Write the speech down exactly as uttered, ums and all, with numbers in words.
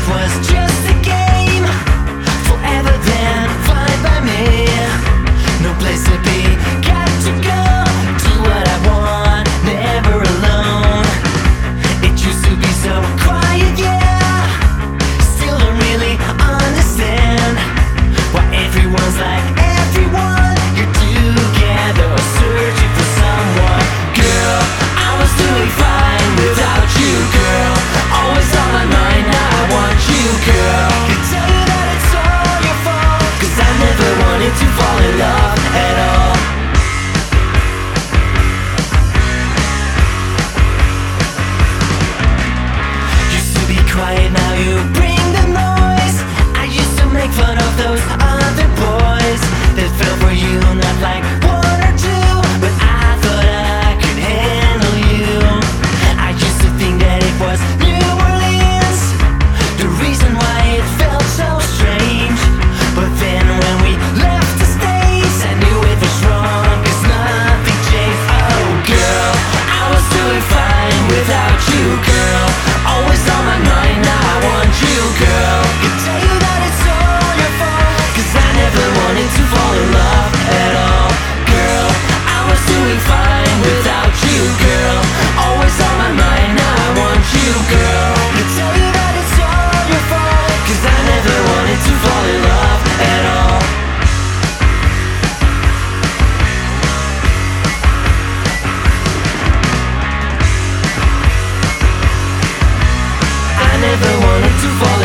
was just a game. Forever then, fine by me. No place to be, got to go. Do what I want, never alone. It used to be so quiet, yeah. Still don't really understand why everyone's like everyone. You're together, searching for someone. Girl, I was doing fine without you, girl. Always on my mind, now I want you, girl. Can tell you that it's all your fault, 'cause I never wanted to fall in love at all. Used to be quiet, now you bring the noise. I used to make fun of those other boys that fell for you, not like one or two, but I thought I could handle you. I used to think that it was New Orleans, the reason why it felt so strange. But then when we left the States, I knew it was wrong, 'cause nothing changed. Oh girl, I was doing fine without you, girl. Always on my mind, now I want you, girl. Can tell you that it's all your fault, 'cause I never wanted to fall in love at all. Girl, I was doing fine without you, girl. Always on my mind, now I want you, girl. Can tell you that it's all your fault, 'cause I never wanted to fall in love at all. I never wanted to fall